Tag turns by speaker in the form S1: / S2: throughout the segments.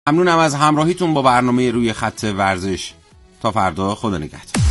S1: ممنونم از همراهیتون با برنامه روی خط ورزش. تا فردا، خدا نگهدار.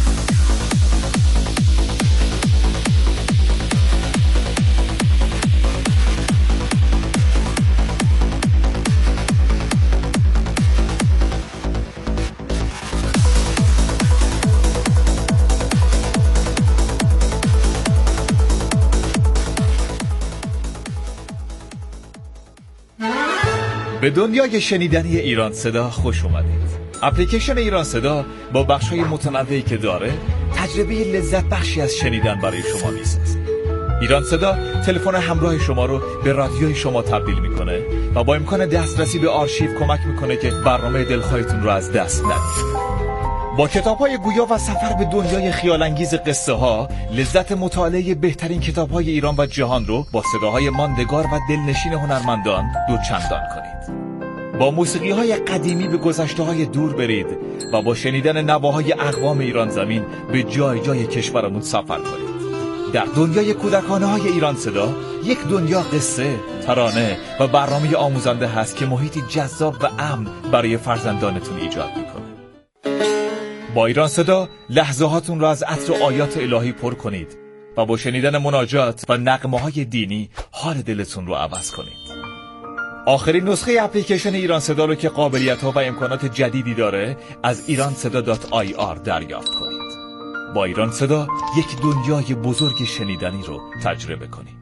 S2: به دنیای شنیدنی ایران صدا خوش اومدید. اپلیکیشن ایران صدا با بخش‌های متنوعی که داره تجربه لذت بخشی از شنیدن برای شما میسازه. ایران صدا تلفن همراه شما رو به رادیوی شما تبدیل میکنه و با امکان دسترسی به آرشیو کمک میکنه که برنامه دلخواهتون رو از دست ندید. با کتاب‌های گویا و سفر به دنیای خیال‌انگیز قصه‌ها، لذت مطالعه بهترین کتاب‌های ایران و جهان رو با صداهای ماندگار و دلنشین هنرمندان دوچندان کنید. با موسیقی‌های قدیمی به گذشته‌های دور برید و با شنیدن نواهای اقوام ایران زمین به جای جای کشورمون سفر کنید. در دنیای کودکانه‌های ایران صدا، یک دنیا قصه، ترانه و برنامه آموزنده هست که محیطی جذاب و امن برای فرزندانتون ایجاد می‌کنه. با ایران صدا لحظه‌هاتون را از عطر و آیات الهی پر کنید و با شنیدن مناجات و نغمه‌های دینی حال دلتون رو عوض کنید. آخرین نسخه اپلیکیشن ایران صدا رو که قابلیت‌ها و امکانات جدیدی داره از iranseda.ir دریافت کنید. با ایران صدا یک دنیای بزرگ شنیدنی رو تجربه کنید.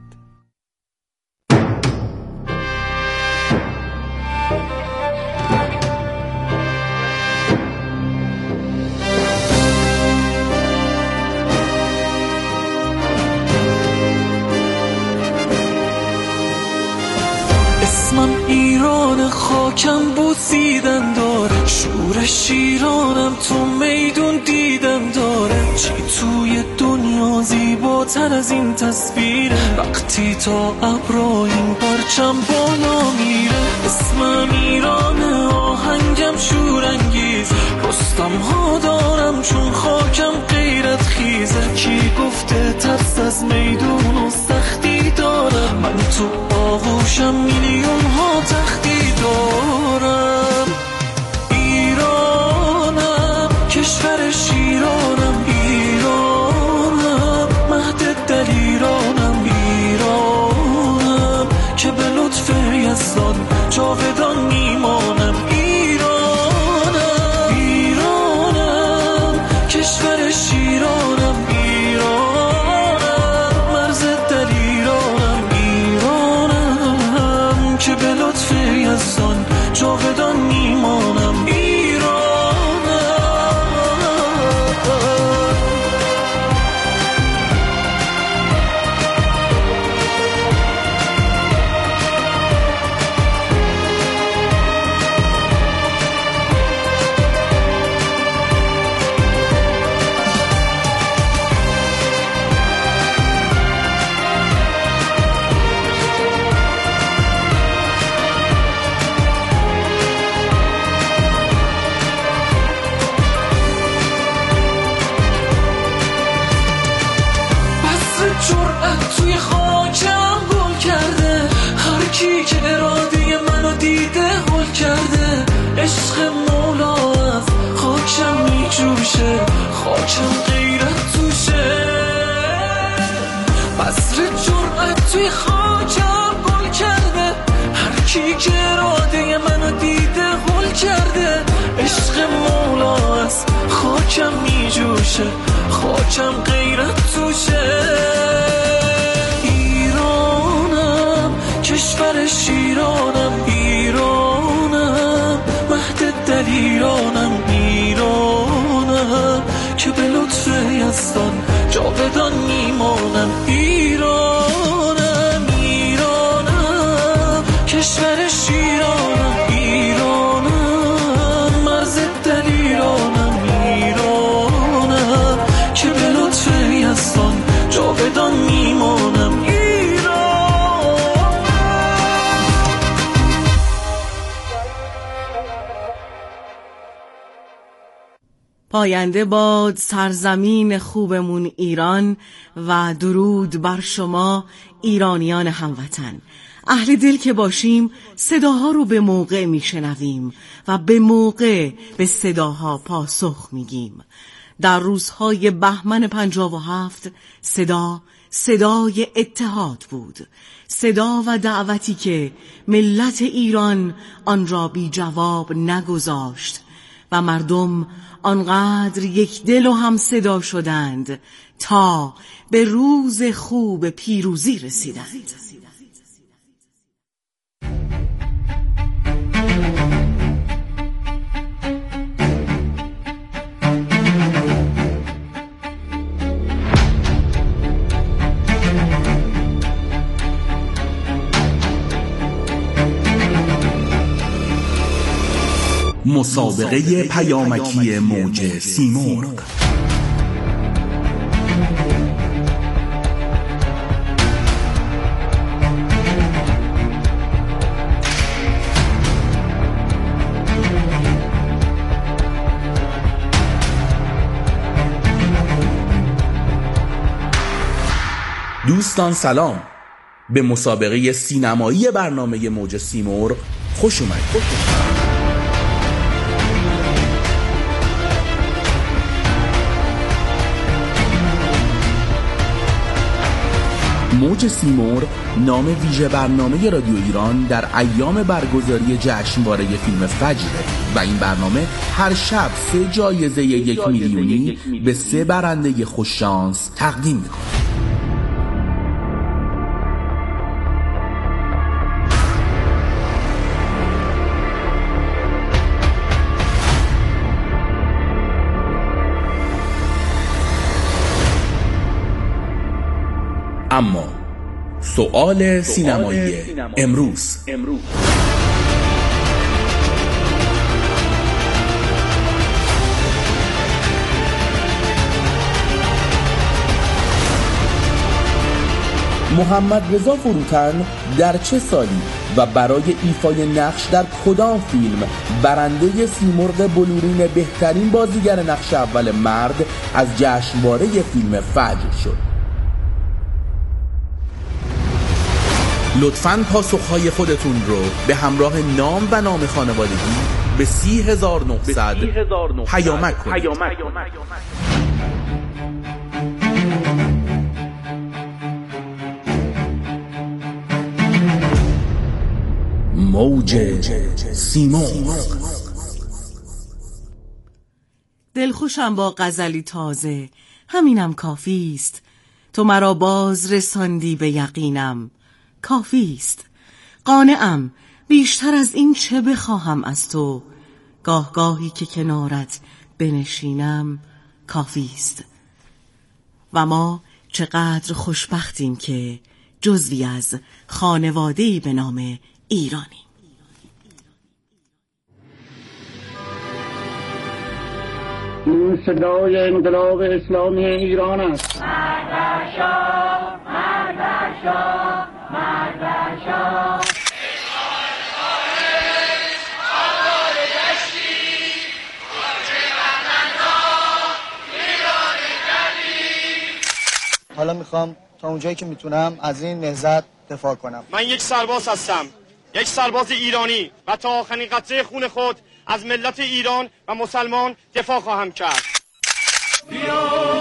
S3: اسمم ایران، خاکم بوسیدن داره، شورش ایرانم، تو میدون دیدن داره. چی توی دنیا زیباتر از این تصویره، وقتی تا ابرا این پرچم بالا میره. اسمم ایرانه، آهنگم شورانگیز، رستم ها دارم چون خاکم غیرت خیزه. کی گفته ترس از میدون و سختی دارم، من تو آغوشم میلیون ها تختی دارم. ایرانم، کشور شیرانم، ایرانم، مهد دلیرانم، ایرانم که به لطف یزدان جاودان میمانم. ایرانم، ایرانم، کشور شیرانم، ایرانم، مرز دلیرانم، ایرانم که به لطف یزدان جاودان میمانم. توی خاکم گل کرده، هر کی که اراده منو دیده هل کرده. عشق مولا از خاکم میجوشه، خاکم غیرت توشه. بذر جرأت توی خاکم گل کرده، هر کی که اراده منو دیده هل کرده. عشق مولا از خاکم میجوشه، خاکم غیرت توشه. کشور شیرانم، ایرانم، مهد دلیرانم، ایرانم که به لطف یزدان جاودان میمانم. ایرانم، ایرانم، کشور شیرانم، ایرانم، مرز دلیرانم، ایرانم که به لطف یزدان جاودان میمانم.
S4: پاینده باد سرزمین خوبمون ایران و درود بر شما ایرانیان هموطن. اهل دل که باشیم صداها رو به موقع میشنویم و به موقع به صداها پاسخ میگیم. در روزهای بهمن 57 صدای اتحاد بود، صدا و دعوتی که ملت ایران آن را بی جواب نگذاشت و مردم آنقدر یک دل و هم صدا شدند تا به روز خوب پیروزی رسیدند.
S5: مسابقه پیامکی موج سیمرغ. دوستان سلام، به مسابقه سینمایی برنامه موج سیمرغ خوش اومدید. موج سیمرغ نام ویژه برنامه رادیو ایران در ایام برگزاری جشنواره فیلم فجره و این برنامه هر شب 3 جایزه 1 میلیونی به 3 برنده خوششانس تقدیم میکنه. اما سؤال سینمایی امروز. محمد رضا فروتن در چه سالی و برای ایفای نقش در کدام فیلم برنده سیمرغ بلورین بهترین بازیگر نقش اول مرد از جشنواره فیلم فجر شد؟ لطفاً پاسخهای خودتون رو به همراه نام و نام خانوادگی به 30900 پیامک کنید. موج سیمرغ.
S4: دلخوشم با غزلی تازه، همینم کافیست. تو مرا باز رساندی به یقینم، کافیست. قانعم، بیشتر از این چه بخواهم از تو. گاه گاهی که کنارت بنشینم، کافیست. و ما چقدر خوشبختیم که جزوی از خانواده‌ای به نام ایرانی.
S6: این صدای انقلاب اسلامی ایران است.
S7: مردشاه، مردشاه، مردشاه.
S8: حالا میخوام تا اونجایی که میتونم از این نهضت دفاع کنم.
S9: من یک سرباز هستم، یک سرباز ایرانی و تا آخرین قطره خون خود از ملت ایران و مسلمان دفاع خواهم کرد. بیا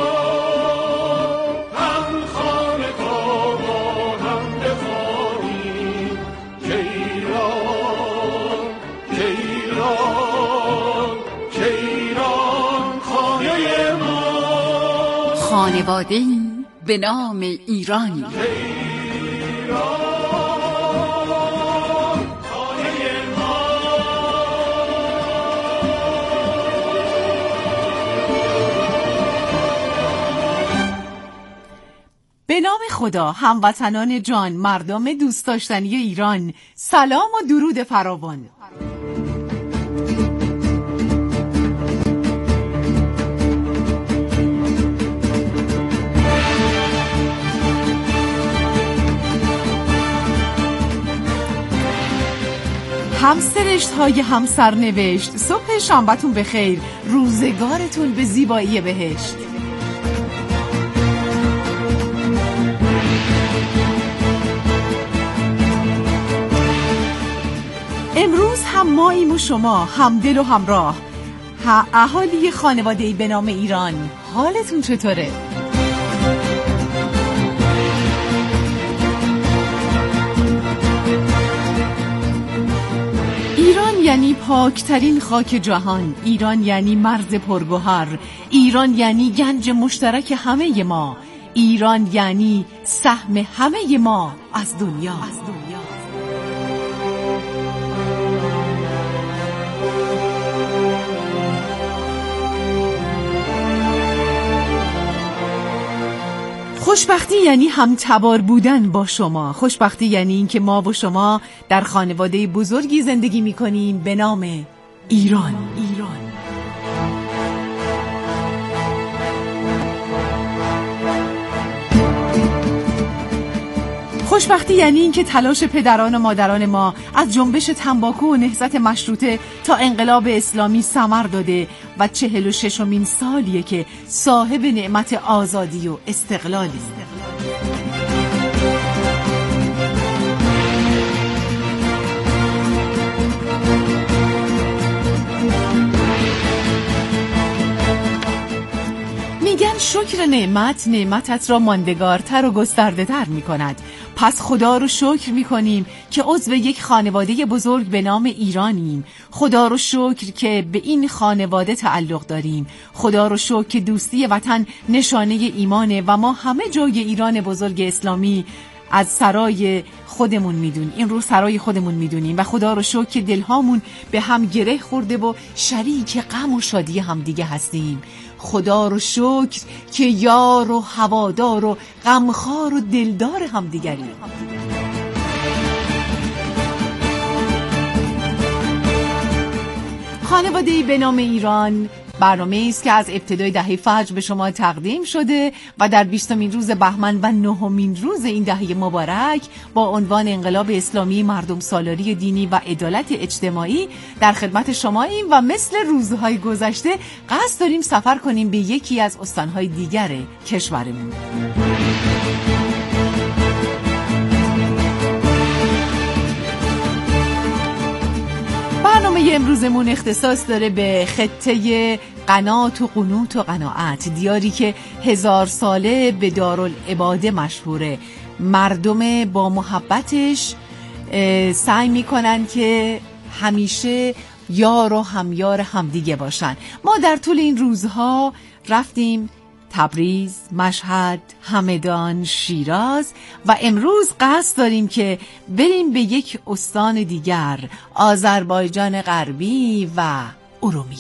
S9: هم خانه تا با هم دفاعی، که ایران، که ایران، که ایران خانه ما.
S10: خانواده‌ای به نام ایرانی. به نام خدا، هموطنان جان، مردم دوست داشتنی ایران، سلام و درود فراوان. همسرشت های همسرنوشت، صبح شنبه‌تون بخیر، روزگارتون به زیبایی بهشت. امروز هم ماییم و شما همدل و همراه. اهالی خانواده‌ای به نام ایران، حالتون چطوره؟ ایران یعنی پاکترین خاک جهان، ایران یعنی مرز پرگوهر، ایران یعنی گنج مشترک همه ما، ایران یعنی سهم همه ما از دنیا. خوشبختی یعنی همتبار بودن با شما. خوشبختی یعنی این که ما و شما در خانواده بزرگی زندگی می‌کنیم به نام ایران. خوشبختی یعنی این که تلاش پدران و مادران ما از جنبش تنباکو و نهضت مشروطه تا انقلاب اسلامی ثمر داده و 46مین سالیه که صاحب نعمت آزادی و استقلالی. میگن شکر نعمتت را ماندگارتر و گسترده تر می کند. پس خدا رو شکر می کنیم که عضو یک خانواده بزرگ به نام ایرانیم. خدا رو شکر که به این خانواده تعلق داریم. خدا رو شکر که دوستی وطن نشانه ایمانه و ما همه جای ایران بزرگ اسلامی از سرای خودمون میدونیم، این رو سرای خودمون میدونیم و خدا رو شکر که دلهامون به هم گره خورده و شریک غم و شادی هم دیگه هستیم. خدا رو شکر که یار و هوادار و غمخوار و دلدار هم دیگریم. خانواده‌ای به نام ایران برنامه‌ای است که از ابتدای دهه فجر به شما تقدیم شده و در 20مین روز بهمن و 9مین روز این دهه مبارک با عنوان انقلاب اسلامی، مردم سالاری دینی و عدالت اجتماعی در خدمت شماییم و مثل روزهای گذشته قصد داریم سفر کنیم به یکی از استان‌های دیگر کشورمون. برنامه امروزمون اختصاص داره به خطه قنات و قنوت و قناعت، دیاری که 1000 ساله به دارالعباده مشهوره. مردم با محبتش سعی میکنن که همیشه یار و همیار همدیگه باشن. ما در طول این روزها رفتیم تبریز، مشهد، همدان، شیراز و امروز قصد داریم که بریم به یک استان دیگر، آذربایجان غربی و ارومیه.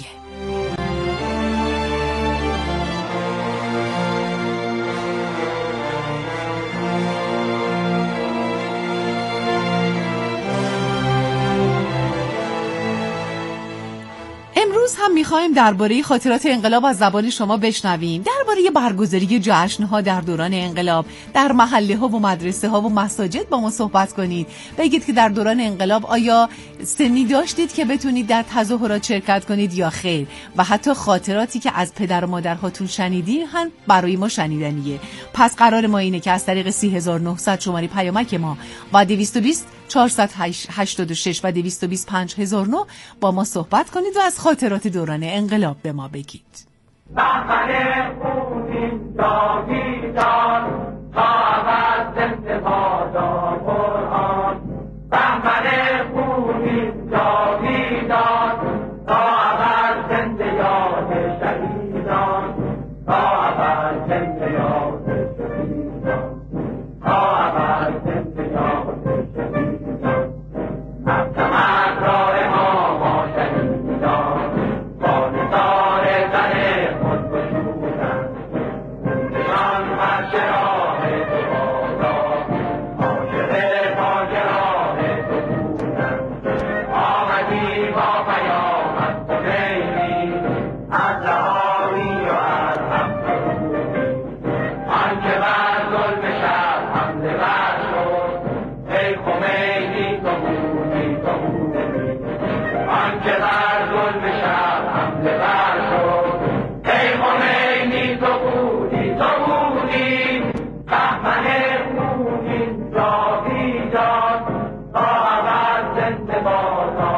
S10: امروز هم میخوایم درباره خاطرات انقلاب از زبان شما بشنویم، درباره برگزاری جشن‌ها در دوران انقلاب در محله‌ها و مدرسه‌ها و مساجد با ما صحبت کنید. بگید که در دوران انقلاب آیا سنی داشتید که بتونید در تظاهرات شرکت کنید یا خیر، و حتی خاطراتی که از پدر و مادرهاتون شنیدین هم برای ما شنیدنیه. پس قرار ما اینه که از طریق 30900 شماره پیامک ما و 220 486 و 220 5009 با ما صحبت کنید و از خاطرات دوران انقلاب به ما بگید.
S7: بهمن خونین داویدان تا عوض زنده بادار قرآن. بهمن خونین داویدان تا عوض زنده یاد شهیدان. تا عوض زنده یاد شهیدان. تا عوض زنده یاد شهیدان. مرد راه ما شهیدان با نثار زن خود گشودند. نشان بر چراغ تو بادا عاشق تاجران تو بودند. آمدی با پیام از خمینی از رهایی و از همسرودی. آنکه بر ظلم شب حمله ور شد ای خمینی تو بودی تو بودی. آنکه بر ظلم شب حمله ور شد ای خمینی تو بودی تو بودی. بهمن خونین جاویدان تا عوض زنده بادان.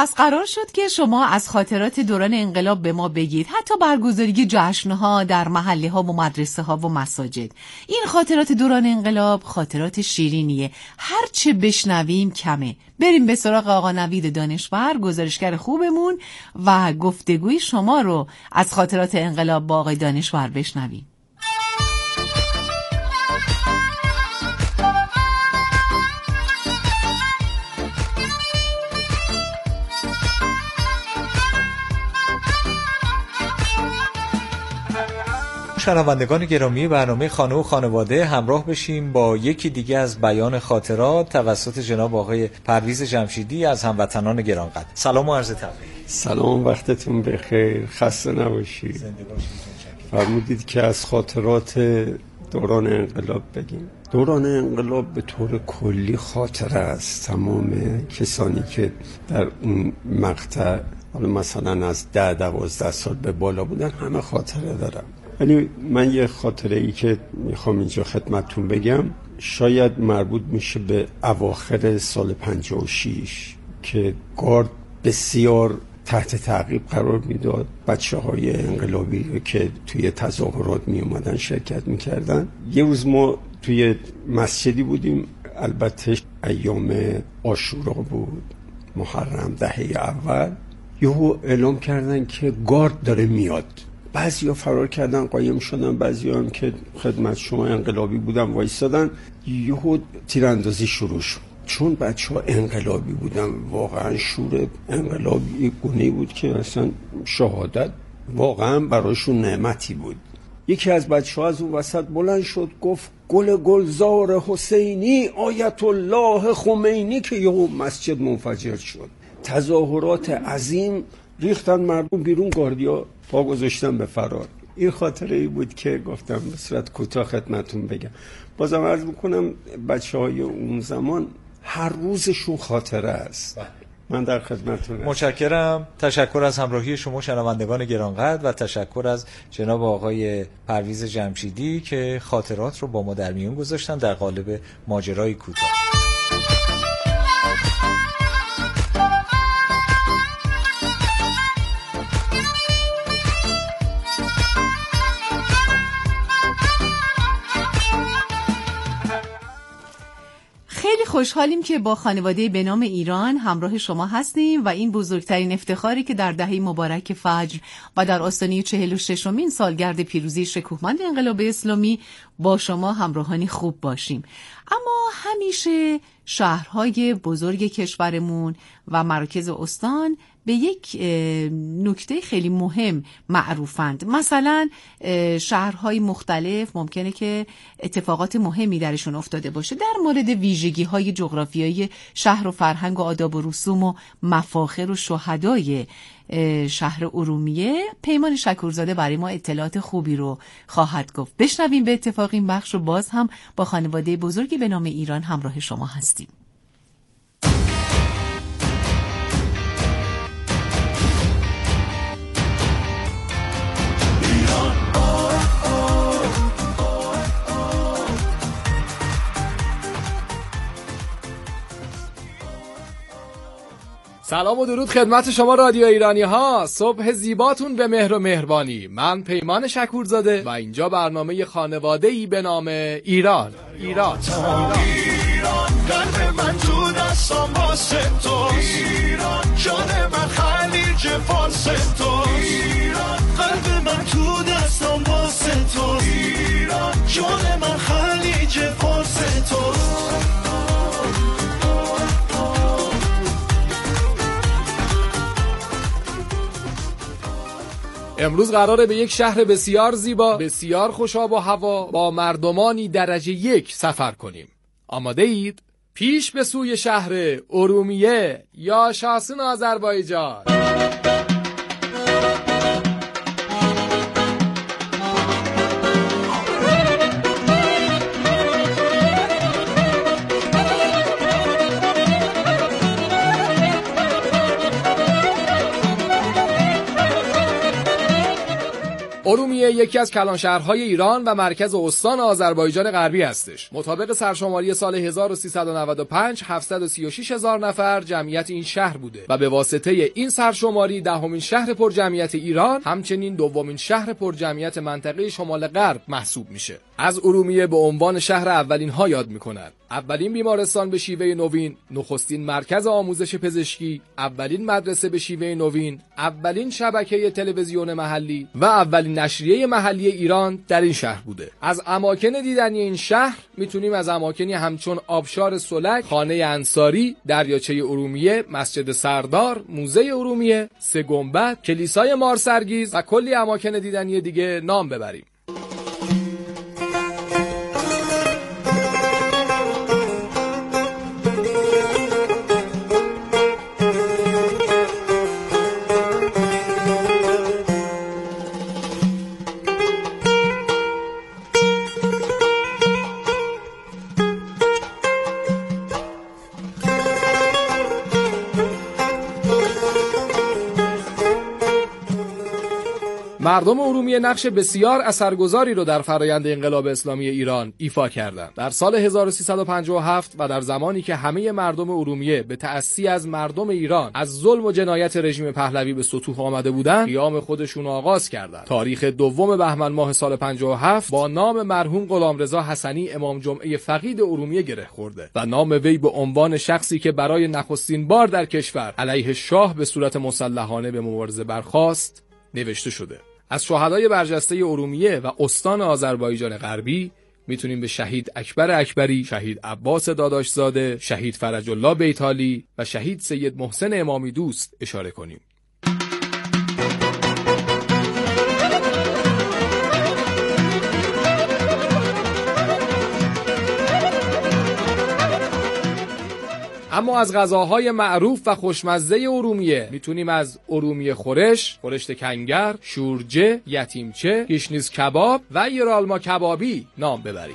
S10: پس قرار شد که شما از خاطرات دوران انقلاب به ما بگید، حتی برگزاری جشن‌ها در محله‌ها و مدرسه‌ها و مساجد. این خاطرات دوران انقلاب خاطرات شیرینیه، هر چه بشنویم کمه. بریم به سراغ آقا نوید دانشور، گزارشگر خوبمون، و گفتگوی شما رو از خاطرات انقلاب با آقای دانشور بشنویم.
S2: شنوندگان گرامی برنامه خانه و خانواده، همراه بشیم با یکی دیگه از بیان خاطرات توسط جناب آقای پرویز جمشیدی از هموطنان گرانقدر. سلام و عرض تبریک.
S11: سلام، وقتتون بخیر، خسته نباشید.
S2: زنده باشید.
S11: فرمودید که از خاطرات دوران انقلاب بگیم. دوران انقلاب به طور کلی خاطره است. تمام کسانی که در اون مقطع، حالا مثلا از 10-12 سال به بالا بودن، همه خاطره دارن. ولی من یه خاطره ای که میخوام اینجا خدمتتون بگم شاید مربوط میشه به اواخر سال 56 که گارد بسیار تحت تعقیب قرار میداد. بچه‌های انقلابی که توی تظاهرات می اومدن شرکت میکردن. یه روز ما توی مسجدی بودیم، البته ایام عاشورا بود، محرم دهه اول. یهو اعلام کردن که گارد داره میاد. بعضیا فرار کردن، قایم شدن، بعضیا هم که خدمت شما انقلابی بودن وایسادن. یهو تیراندازی شروع شد. چون بچه‌ها انقلابی بودن، واقعا شور انقلابی گونه‌ای بود که اصلا شهادت واقعا براشون نعمتی بود. یکی از بچه‌ها از اون وسط بلند شد گفت گل گلزار حسینی آیت الله خمینی، که یهو مسجد منفجر شد. تظاهرات عظیم، ریختن مردم بیرون، گاردیا پا گذاشتن به فرار. این خاطره ای بود که گفتم به صورت کوتاه خدمتتون بگم. بازم عرض میکنم بچه‌های اون زمان هر روزشون خاطره است. من در خدمتتونم.
S2: متشکرم. تشکر از همراهی شما شنوندگان گرانقدر و تشکر از جناب آقای پرویز جمشیدی که خاطرات رو با ما در میون گذاشتن در قالب ماجرای کوتاه.
S10: خیلی خوشحالیم که با خانواده به نام ایران همراه شما هستیم و این بزرگترین افتخاری که در دهه مبارک فجر و در آستانه 46مین سالگرد پیروزی شکوهمند انقلاب اسلامی با شما همراهانی خوب باشیم. اما همیشه شهرهای بزرگ کشورمون و مراکز استان به یک نکته خیلی مهم معروفند. مثلا شهرهای مختلف ممکنه که اتفاقات مهمی درشون افتاده باشه. در مورد ویژگی‌های جغرافیایی شهر و فرهنگ و آداب و رسوم و مفاخر و شهدای شهر ارومیه، پیمان شکورزاده برای ما اطلاعات خوبی رو خواهد گفت. بشنویم به اتفاق این بخش و باز هم با خانواده بزرگی به نام ایران همراه شما هستیم.
S12: سلام و درود خدمت شما رادیو ایرانی ها. صبح زیباتون به مهر و مهربانی. من پیمان شکورزاده و اینجا برنامه خانواده‌ای به نام ایران. ایران قلب من تو دستم واسه توست، جان من خلیج فارس توست، قلب من تو دستم واسه توست، جان من خلیج فارس توست. امروز قراره به یک شهر بسیار زیبا، بسیار خوشاب و هوا با مردمانی درجه 1 سفر کنیم. آماده اید؟ پیش به سوی شهر ارومیه یا شاسون آذربایجان.
S13: ارومیه یکی از کلانشهرهای ایران و مرکز استان آذربایجان غربی هستش. مطابق سرشماری سال 1395 736,000 نفر جمعیت این شهر بوده و به واسطه این سرشماری دهمین شهر پر جمعیت ایران، همچنین دومین شهر پر جمعیت منطقه شمال غرب محسوب میشه. از ارومیه به عنوان شهر اولین ها یاد میکنن. اولین بیمارستان به شیوه نوین، نخستین مرکز آموزش پزشکی، اولین مدرسه به شیوه نوین، اولین شبکه تلویزیون محلی و اولین نشریه محلی ایران در این شهر بوده. از اماکن دیدنی این شهر میتونیم از اماکنی همچون آبشار سلک، خانه انصاری، دریاچه ارومیه، مسجد سردار، موزه ارومیه، سه گنبد، کلیسای مارسرگیز و کلی اماکن دیدنی دیگه نام ببریم. مردم ارومیه نقش بسیار اثرگذاری رو در فرایند انقلاب اسلامی ایران ایفا کردند. در سال 1357 و در زمانی که همه مردم ارومیه به تأسی از مردم ایران از ظلم و جنایت رژیم پهلوی به سطوح آمده بودند، قیام خودشون آغاز کردند. تاریخ دوم بهمن ماه سال 57 با نام مرحوم غلامرضا حسنی امام جمعه فقید ارومیه گره خورده و نام وی به عنوان شخصی که برای نخستین بار در کشور علیه شاه به صورت مسلحانه به مبارزه برخاست نوشته شده. از شهدای برجسته ارومیه و استان آذربایجان غربی میتونیم به شهید اکبر اکبری، شهید عباس داداشزاده، شهید فرج الله بیتالی و شهید سید محسن امامی دوست اشاره کنیم. اما از غذاهای معروف و خوشمزه ارومیه میتونیم از ارومیه خورش، خورشت کنگر، شورجه، یتیمچه، گشنیز کباب و یرالما کبابی نام ببریم.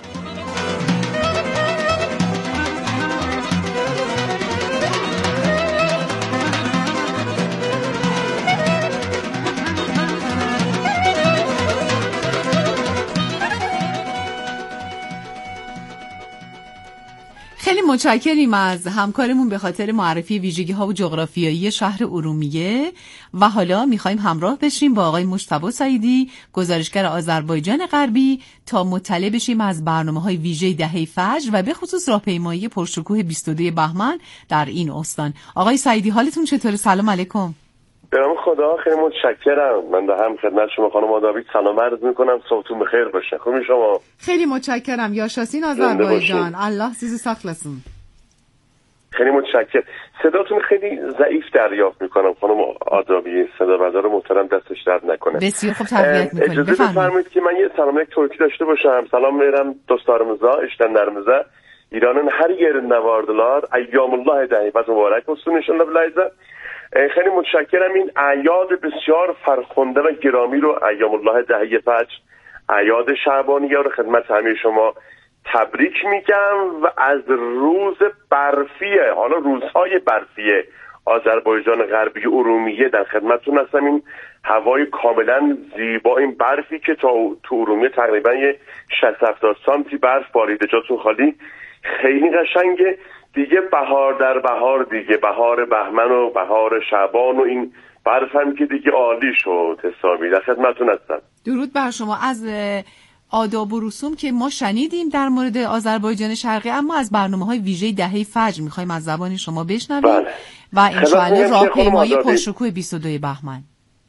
S10: خیلی متشکریم از همکارمون به خاطر معرفی ویژگی‌ها و جغرافیایی شهر ارومیه و حالا می‌خوایم همراه بشیم با آقای مجتبی سعیدی، گزارشگر آذربایجان غربی، تا مطلع بشیم از برنامه‌های ویژه دهه فجر و به خصوص راهپیمایی پرشکوه 22 بهمن در این استان. آقای سعیدی حالتون چطوره؟ سلام علیکم.
S14: به نام خدا، خیلی متشکرم. من به هم خدمت شما خانم آدابی سلام عرض میکنم. صبحتون بخیر باشه. خوبی شما؟
S10: خیلی متشکرم. یاشاسین آذربایجان. الله sizi saklasın.
S14: خیلی متشکرم. صداتون خیلی ضعیف دریافت میکنم خانم آدابی. صدا بردار محترم دستش درد نکنه.
S10: بسیار خوب تربیت میکنید.
S14: اجازه بفرمایید که من یه سلام ترکی داشته باشم. Salam verirəm dostlarımıza, işlənlərimizə. İranın hər yerindən vardılar. Əyyamullah dəhivət mübarək olsun inşallah biləyizə. خیلی متشکرم. این اعیاد بسیار فرخنده و گرامی رو ایام الله دهه فجر، اعیاد شعبانیه رو خدمت همه شما تبریک میگم و از روز برفیه، حالا روزهای برفیه آذربایجان غربی ارومیه در خدمتتون هستم. این هوای کاملا زیبا، این برفی که تا تو ارومیه تقریبا یه 60-70 سانتی برف باریده، جاتون خالی، خیلی قشنگه دیگه. بهار در بهار دیگه، بهار بهمن و بهار شعبان و این برف هم که دیگه عالی شد حسابی. در خدمتتون هستم.
S10: درود بر شما. از آداب و رسوم که ما شنیدیم در مورد آذربایجان شرقی، اما از برنامه‌های ویژه دهه فجر می‌خوایم از زبان شما بشنویم و انشاءالله راهپیمایی پرشکوه 22 بهمن.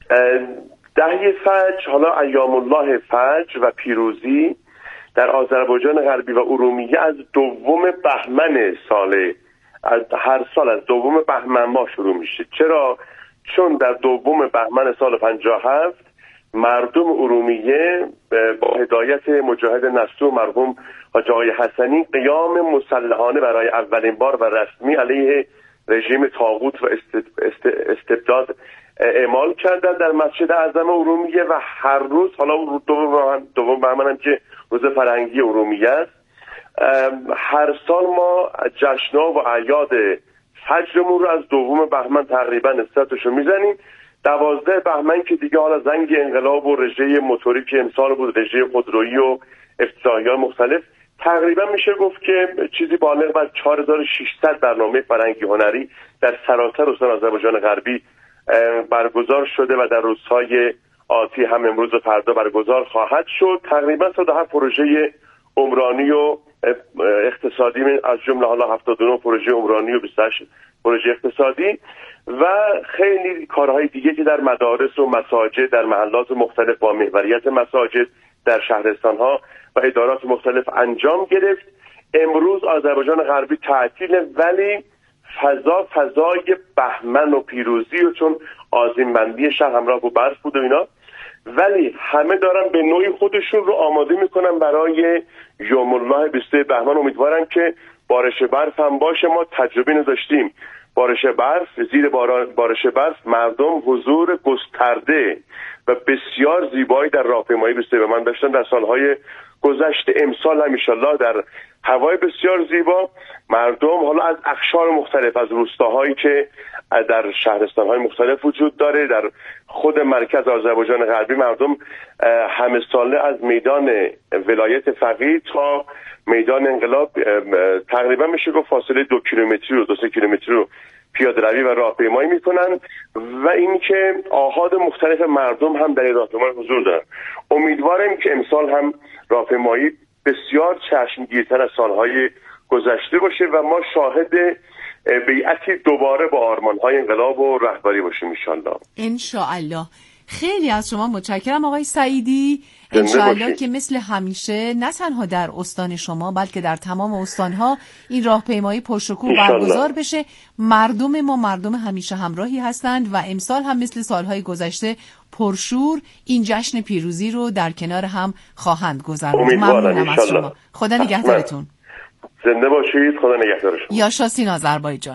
S14: دهه فجر، حالا ایام الله فجر و پیروزی در آذربایجان غربی و ارومیه از دوم بهمن ساله، از هر سال از دوم بهمن ماه شروع میشه. چرا؟ چون در دوم بهمن سال 57 مردم ارومیه با هدایت مجاهد نسو مرحوم حاج آقای حسنی قیام مسلحانه برای اولین بار و رسمی علیه رژیم طاغوت و استبداد اعمال کردن در مسجد اعظم ارومیه و هر روز، حالا دوم بهمن هم که روز فرهنگی ارومیه است، هر سال ما جشن‌ها و اعیاد فجرمون رو از دوم بهمن تقریبا استارتشو میزنیم 12 بهمن که دیگه حالا زنگ انقلاب و رژه موتوری که امسال بود، رژه خودرویی و افتتاحیه‌های مختلف، تقریبا میشه گفت که چیزی بالغ بر 4600 برنامه فرهنگی هنری در سراسر استان آذربایجان غربی برگزار شده و در روزهای آتی هم امروز و فردا برگزار خواهد شد. تقریبا 107 پروژه عمرانی و اقتصادی از جمله حالا 79 پروژه عمرانی و 28 پروژه اقتصادی و خیلی کارهای دیگه که در مدارس و مساجد، در محلات مختلف با محوریت مساجد در شهرستان‌ها و ادارات مختلف انجام گرفت. امروز آذربایجان غربی تعطیله، ولی فضای بهمن و پیروزی و چون آذین‌بندی شهر همراه با برف بود و اینا، ولی همه دارن به نوعی خودشون رو آماده میکنن برای یوم الله 22 بهمن. امیدوارم که بارش برف هم باشه. ما تجربه نداشتیم بارش برف، زیر بارش برف مردم حضور گسترده و بسیار زیبایی در راهپیمایی 22 بهمن داشتن در سالهای گذشته. امسال هم انشالله در هوای بسیار زیبا مردم حالا از اقشار مختلف، از روستاهایی که در شهرستان‌های مختلف وجود داره، در خود مرکز آذربایجان غربی مردم همه ساله از میدان ولایت فقیه تا میدان انقلاب تقریبا میشه گفت فاصله 2 کیلومتری و 2-3 کیلومتری رو پیاده روی و راهپیمایی میکنن و اینکه آحاد مختلف مردم هم در این راهپیمایی حضور دارن. امیدوارم که امسال هم راهپیمایی بسیار چشمگیرتر از سالهای گذشته باشه و ما شاهد بیعتی دوباره با آرمان‌های انقلاب و رهبری باشیم ان شاء الله.
S10: خیلی از شما متشکرم آقای سعیدی. ان شاء الله که مثل همیشه نه تنها در استان شما بلکه در تمام استان‌ها این راهپیمایی پرشکوه برگزار بشه. مردم ما مردم همیشه همراهی هستند و امسال هم مثل سالهای گذشته پرشور این جشن پیروزی رو در کنار هم خواهند گذراند. ممنونم از شما. خدا نگهدارتون.
S14: زنده باشید. خدا نگهدار شما.
S10: یاشاسین آذربایجان.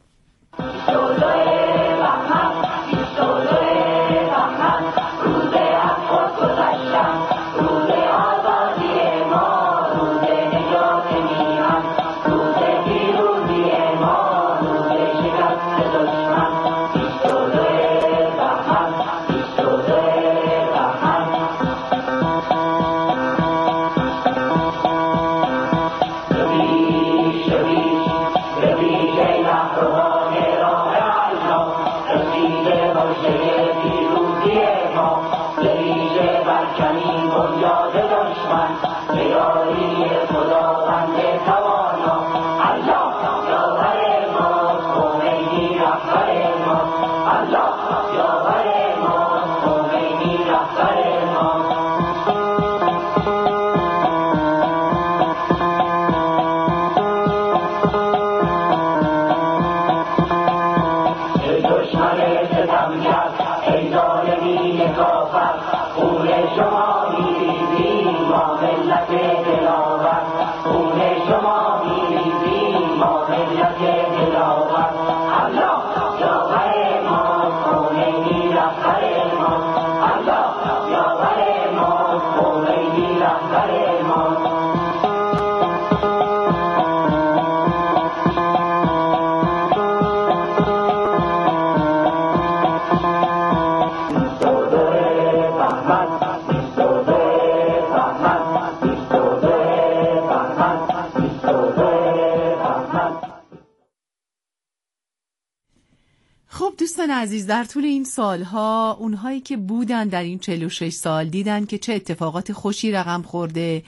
S10: دوستان عزیز، در طول این سالها اونهایی که بودن در این 46 سال دیدن که چه اتفاقات خوشی رقم خورده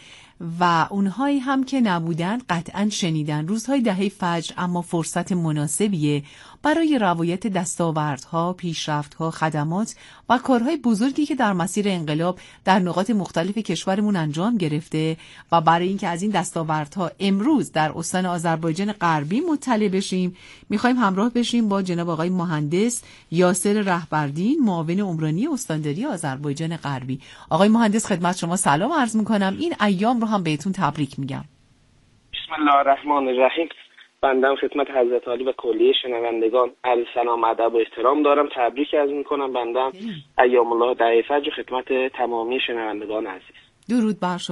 S10: و اونهایی هم که نبودن قطعاً شنیدن. روزهای دهه فجر اما فرصت مناسبیه برای روایت دستاوردها، پیشرفتها، خدمات و کارهای بزرگی که در مسیر انقلاب در نقاط مختلف کشورمون انجام گرفته و برای اینکه از این دستاوردها امروز در استان آذربایجان غربی مطلع بشیم، میخوایم همراه بشیم با جناب آقای مهندس یاسر رهبردین، معاون عمرانی استانداری آذربایجان غربی. آقای مهندس خدمت شما سلام عرض میکنم. این ایام رو هم بهتون تبریک میگم.
S15: بسم الله الرحمن الرحیم. بندم خدمت حضرت عالی و کلیه شنوندگان عرض سلام و ادب و احترام دارم. تبریک عرض میکنم. بندم ایام الله دهه فجر خدمت تمامی شنوندگان عزیز.
S10: درود بر شما.